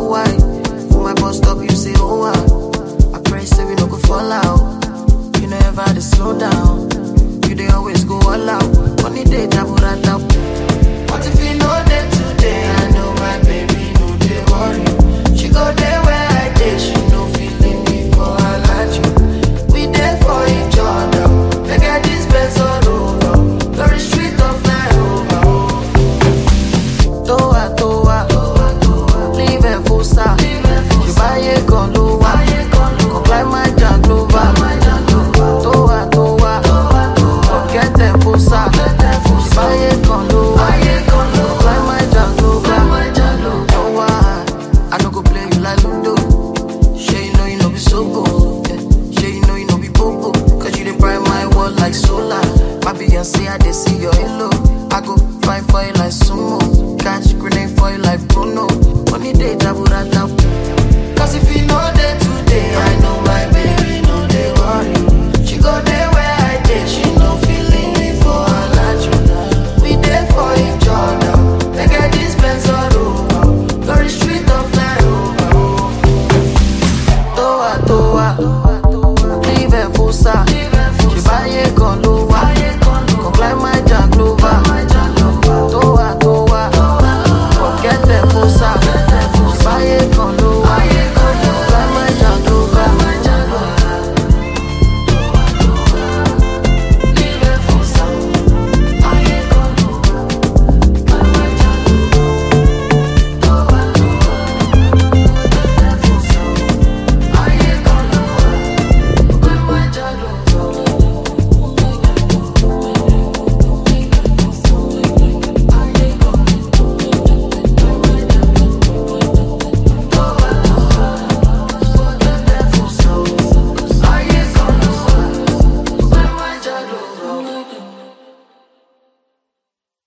oh why? For my bus stop, you say, oh why? I pray say we no go fall out. You never had to slow down. You they always go all out. Money day, double that up. What if you know that today? I know my baby, no they worry. She go there where I did. She no feeling me for I like you. We there for each other. They get this best all over. Very street of flyover. Toa, toa, leave a full star. You buy a gun, low. Go climb my Janglova. Toa, toa, get them full star. You buy a gun, low. Go climb my Janglova. Toa, I no go play you like Ludo. Sure you know you no be so good. Sure you know you no be popo. Cause you dey bright my world like solar. My Beyonce, I dey see your halo. I go fight for you like sumo. Catch grenade for you like Bruno. Money day, double that up. Cause if you know